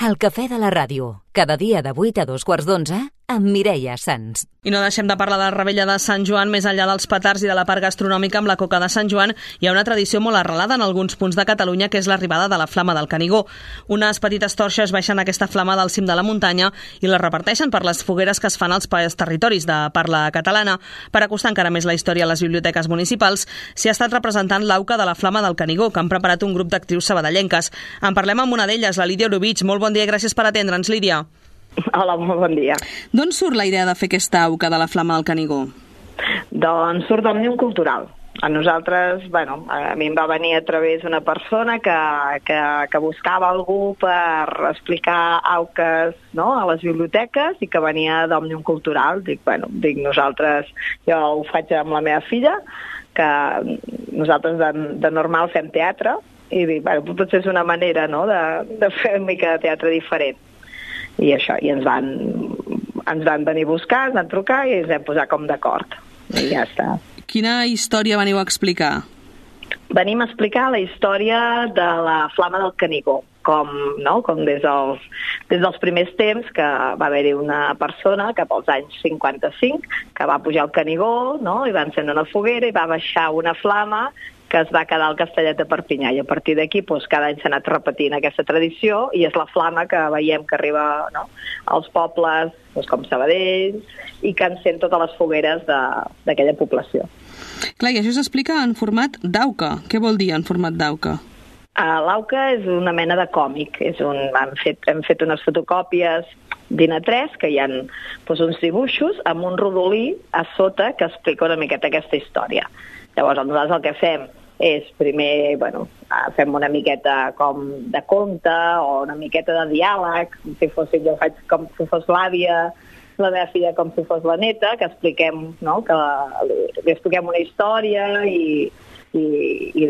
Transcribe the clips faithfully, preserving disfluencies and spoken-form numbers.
El cafè de la ràdio, cada dia de vuit a dos quarts d'onze, amb Mireia Sans. I no deixem de parlar de la Revetlla de Sant Joan. Més enllà dels petards i de la part gastronòmica amb la coca de Sant Joan, hi ha una tradició molt arrelada en alguns punts de Catalunya, que és l'arribada de la flama del Canigó. Unes petites torxes baixen aquesta flama del cim de la muntanya i la reparteixen per les fogueres que es fan als territoris de parla catalana. Per acostar encara més la història a les biblioteques municipals, s'hi ha estat representant l'auca de la flama del Canigó, que han preparat un grup d'actrius sabadellenques. En parlem amb una d'elles, la Lídia Orovich. Molt bon dia i gràcies per atendre'ns, Lídia. Hola, molt bon dia. D'on surt la idea de fer aquesta auca de la flama del Canigó? Doncs surt d'Òmnium Cultural. A nosaltres, bueno, a mi em va venir a través d'una persona que, que, que buscava algú per explicar auques, no?, a les biblioteques, i que venia d'Òmnium Cultural. Dic, bueno, dic, nosaltres, jo ho faig amb la meva filla, que nosaltres de, de normal fem teatre, i dic, bueno, potser és una manera, no?, de, de fer una mica de teatre diferent. I això, i ens van, ens van venir a buscar, ens van trucar i ens vam posar com d'acord. I ja està. Quina història veniu a explicar? Venim a explicar la història de la flama del Canigó, com, no? com des, dels, des dels primers temps que va haver-hi una persona cap als anys cinquanta-cinc que va pujar al Canigó, no? I va encendre una foguera i va baixar una flama que es va quedar al Castellet de Perpinyà, i a partir d'aquí doncs, cada any s'ha anat repetint aquesta tradició i és la flama que veiem que arriba, no?, als pobles doncs, com Sabadell, i que encén totes les fogueres d'aquella població. Clar, i això s'explica en format d'auca. Què vol dir en format d'auca? Uh, L'auca és una mena de còmic. És un, hem, fet, hem fet unes fotocòpies d'I N A tres, que hi ha doncs, uns dibuixos amb un rodolí a sota que explica una miqueta aquesta història. Llavors, nosaltres el que fem és primer, bueno, fem una miqueta com de conte o una miqueta de diàleg, si fos, jo faig com si fos l'àvia, la meva filla com si fos la neta, que expliquem, no?, que li, li expliquem una història i, i, i,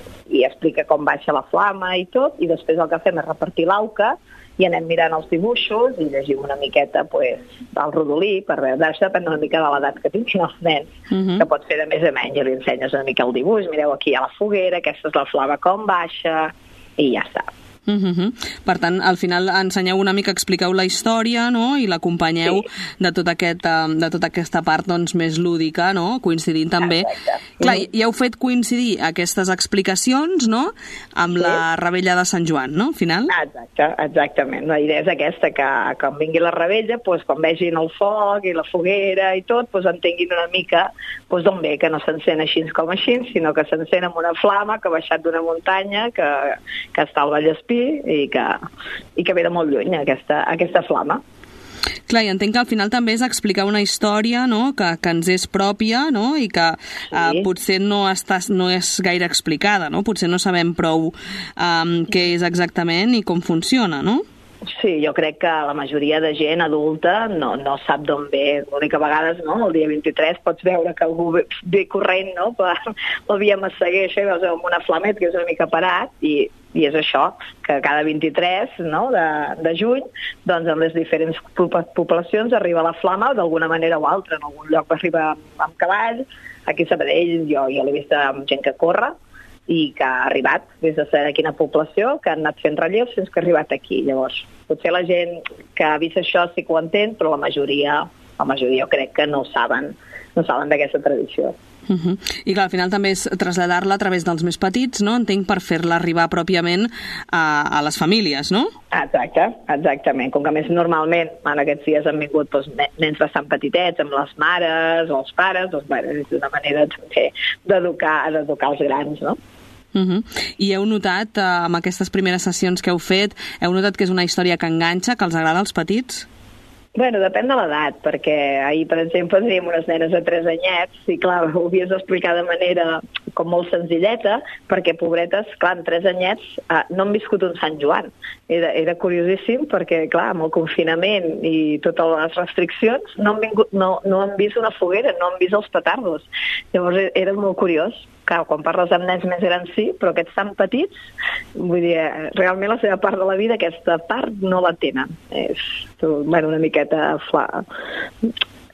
i explica com baixa la flama i tot, i després el que fem és repartir l'auca i anem mirant els dibuixos i llegim una miqueta pues, el rodolí, per veure, això depèn una mica de l'edat que tinguin els nens, uh-huh. que pot fer de més a menys, i li ensenyes una mica el dibuix, mireu, aquí hi ha la foguera, aquesta és la flama com baixa, i ja està. Uh-huh. Per tant, al final ensenyeu una mica, expliqueu la història, no?, i l'acompanyeu sí. de, tot aquest, de tota aquesta part doncs, més lúdica, no?, coincidint també. Exacte. Clar, uh-huh. i heu fet coincidir aquestes explicacions, no?, amb sí. la Revetlla de Sant Joan, no?, al final? Exacte, exactament. La idea és aquesta, que quan vingui la Revetlla, doncs, quan vegin el foc i la foguera i tot, doncs, entenguin una mica doncs, d'on ve, que no s'encén així com així, sinó que s'encén amb una flama que ha baixat d'una muntanya, que, que està al Vallespí, i que, i que ve de molt lluny aquesta, aquesta flama. Clar, i entenc que al final també és explicar una història, no?, que, que ens és pròpia, no?, i que sí. eh, potser no, està, no és gaire explicada, no? Potser no sabem prou eh, què és exactament i com funciona, no? Sí, jo crec que la majoria de gent adulta no, no sap d'on ve. L'única vegades, no?, el dia vint-i-tres pots veure que algú ve, ve corrent, no?, per el via Massaguer, això, i veus amb una flamet que és una mica parat, i, i és això, que cada vint-i-tres, no?, de, de juny, doncs en les diferents poblacions arriba la flama d'alguna manera o altra. En algun lloc arriba amb, amb cavall, aquí a Sabadell jo, jo l'he vist amb gent que corre, i que ha arribat des de saber quina població, que han anat fent relleus fins que ha arribat aquí. Llavors, potser la gent que ha vist això sí que ho entén, però la majoria, la majoria jo crec que no saben, no saben d'aquesta tradició. Uh-huh. I clar, al final també és traslladar-la a través dels més petits, no? Entenc, per fer-la arribar pròpiament a, a les famílies, no? Exacte, exactament. Com que més normalment en aquests dies han vingut doncs, nens bastant petitets, amb les mares o els pares, doncs bueno, és una manera també d'educar, d'educar els grans, no? Uh-huh. I heu notat, eh, amb aquestes primeres sessions que heu fet, heu notat que és una història que enganxa, que els agrada als petits? Bueno, depèn de l'edat, perquè ahir, per exemple, teníem unes nenes de tres anyets i, clar, ho havies d'explicar de manera com molt senzilleta, perquè, pobretes, clar, en tres anyets eh, no han viscut un Sant Joan. Era, era curiosíssim perquè, clar, amb el confinament i totes les restriccions no han, vingut, no, no han vist una foguera, no han vist els petardos. Llavors era molt curiós. Clar, quan parles amb nens més grans sí, però aquests tan petits, vull dir, realment la seva part de la vida, aquesta part no la tenen. És, bueno, una miqueta fla...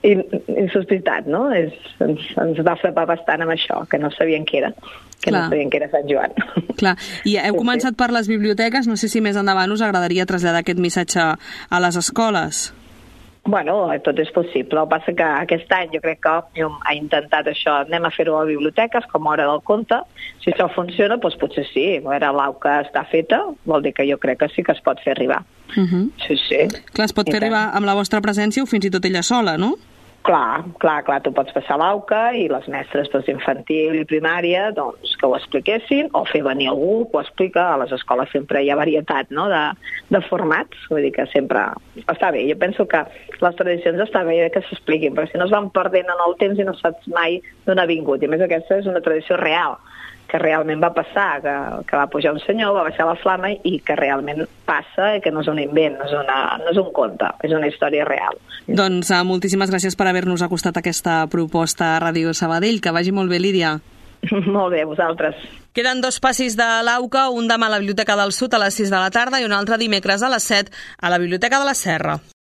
insospitat, no? És, ens, ens va frapar bastant amb això, que no sabien què era, que Clar. no sabien què era Sant Joan. Clar, i heu començat per les biblioteques, no sé si més endavant us agradaria traslladar aquest missatge a les escoles. Bueno, tot és possible. El que passa que aquest any jo crec que Òmnium ha intentat això, anem a fer-ho a biblioteques com a hora del conte. Si això funciona, doncs potser sí. Ara l'auca està feta, vol dir que jo crec que sí que es pot fer arribar. Uh -huh. Sí, sí. Clar, es pot fer arribar amb la vostra presència o fins i tot ella sola, no? Clar, clar, clar, tu pots passar l'auca i les mestres doncs, infantil i primària doncs, que ho expliquessin, o fer venir algú que ho explica. A les escoles sempre hi ha varietat, no?, de, de formats, vull dir que sempre està bé. Jo penso que les tradicions està bé que s'expliquin, perquè si no es van perdent en el temps i no saps mai d'on ha vingut. I a més aquesta és una tradició real, que realment va passar, que, que va pujar un senyor, va baixar la flama i que realment passa i que no és un invent, no és, una, no és un conte, és una història real. Doncs uh, moltíssimes gràcies per haver-nos acostat aquesta proposta a Ràdio Sabadell. Que vagi molt bé, Lídia. Molt bé, vosaltres. Queden dos passis de l'Auca, un demà a la Biblioteca del Sud a les sis de la tarda i un altre dimecres a les set a la Biblioteca de la Serra.